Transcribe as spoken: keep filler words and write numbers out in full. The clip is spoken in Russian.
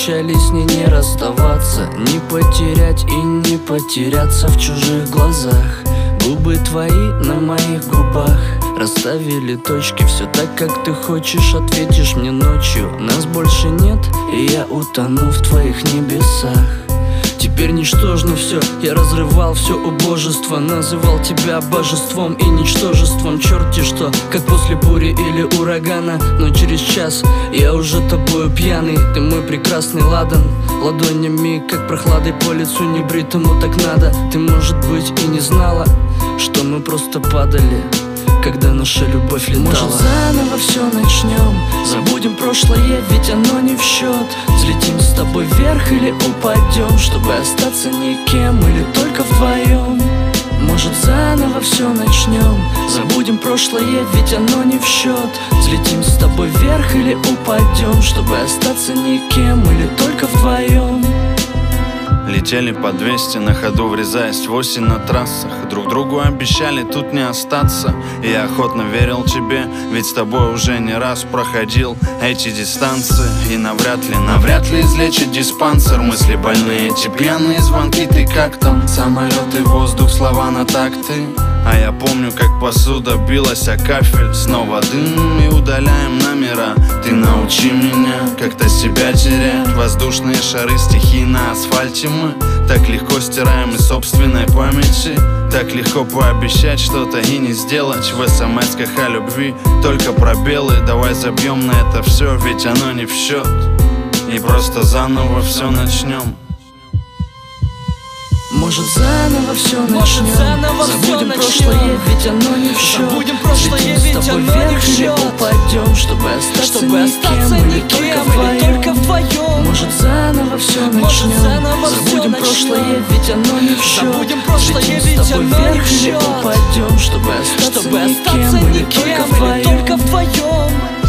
обещали с ней не расставаться, не потерять и не потеряться в чужих глазах. Губы твои на моих губах расставили точки, все так, как ты хочешь. Ответишь мне ночью, нас больше нет, и я утону в твоих небесах. Теперь ничтожно все, я разрывал все убожество, называл тебя божеством и ничтожеством. Черти что, как после бури или урагана, но через час я уже тобою пьяный. Ты мой прекрасный ладан, ладонями, как прохладой по лицу небритому так надо. Ты, может быть, и не знала, что мы просто падали, когда наша любовь летала. Может, заново все начнем, забудем прошлое, ведь оно не в счет. Взлетим с тобой вверх или упадем, чтобы остаться никем или только вдвоем. Может, заново все начнем, забудем прошлое, ведь оно не в счет. Взлетим с тобой вверх или упадем, чтобы остаться никем или только вдвоем. Летели по двести на ходу, врезаясь в осень на трассах. Друг другу обещали тут не остаться, и я охотно верил тебе, ведь с тобой уже не раз проходил эти дистанции. И навряд ли, навряд ли излечит диспансер. Мысли больные, эти пьяные звонки, ты как там? Самолеты, воздух, слова на такты. А я помню, как посуда билась о кафель. Снова дым и удаляем номера. Ты научи меня как-то себя терять. Воздушные шары, стихи на асфальте мы так легко стираем из собственной памяти. Так легко пообещать что-то и не сделать. В смс-ках о любви только пробелы. Давай забьем на это все, ведь оно не в счет. И просто заново все начнем. Может, заново все начнем, заново забудем все прошлое, начнем. ведь оно не в счет. Забудем прошлое, Летим ведь с тобой оно не вверх в или счет. упадем, чтобы остаться Чтобы остаться никем или никем только или только вдвоем. вдвоем. Может, заново все Может, начнем, заново всё забудем начнем. прошлое, ведь оно не в счет. Забудем прошлое, Летим ведь с тобой оно не вверх в или счет. упадем, чтобы остаться Чтобы никем остаться или никем только или только вдвоем. вдвоем.